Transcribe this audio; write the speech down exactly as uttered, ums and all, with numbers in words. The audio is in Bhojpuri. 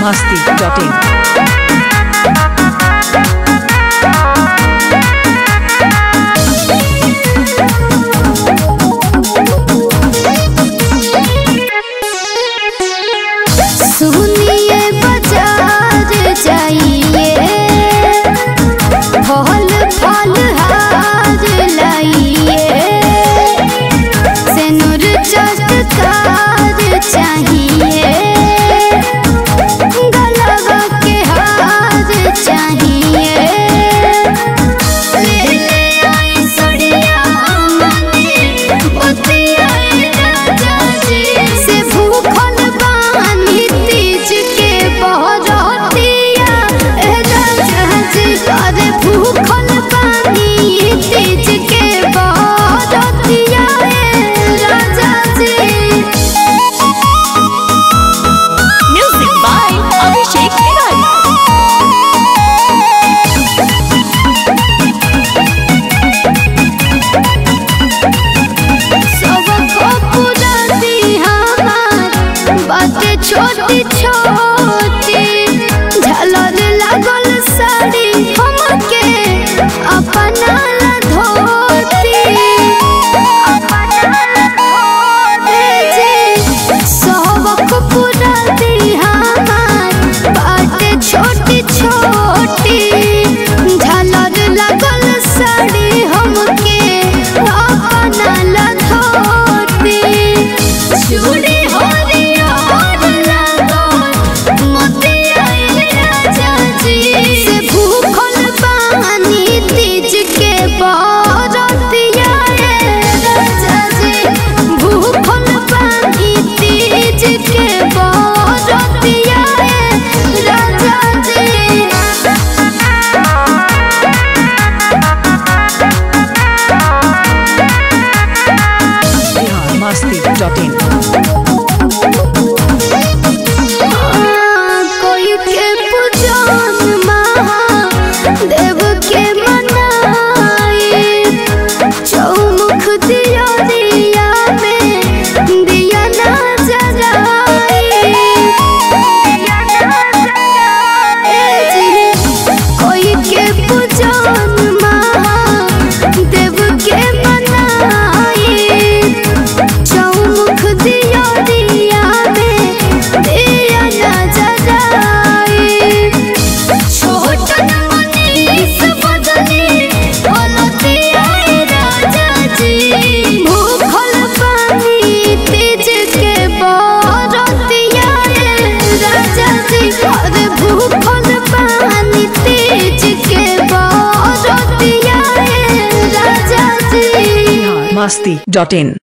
मस्ती डॉट इन। सुनिए बाजार जाइए, फल फल हार लाइए, सिनुर चटकार चाहिए, गलवा के हार चाहिए, ले आई सड़िया मने बतिया राजा जी से भूखल बानी तीज के बहरतिया राजा जी अरे भूखल बानी तीज के बहरतिया राजा जी। Music by Abhishek Tiwari. सबको पुराती हमार बातें छोटी छोटी, झलर लागल साड़ी हमके अपना ला धोती, सबको पुराती हमार बातें छोटी छोटी, झलर लागल साड़ी हमके अपना ला धोती, चूड़ी हरियर लागल मोतिया राजा जी से भूखल बानी तीज के बहरतिया राजा जी, भूखल बानी तीज के बहरतिया राजा जी। Masti dot in. कोई के पूजन महादेव के मनाई, चौमुख दिया दिया में दिया ना जलाई, कोई के पूजन महादेव के मनाई, चौमुख दिया दिया में दिया ना जलाई, छोटन मनीष बदली बोलतिया राजा जी, भूखल पानी तीज के बहरतिया राजा जी अरे भूखल पानी तीज के बहरतिया राजा जी। मस्ती डॉट इन।